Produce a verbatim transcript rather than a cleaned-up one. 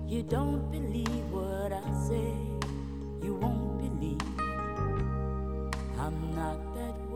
You don't believe what I say, you won't believe I'm not that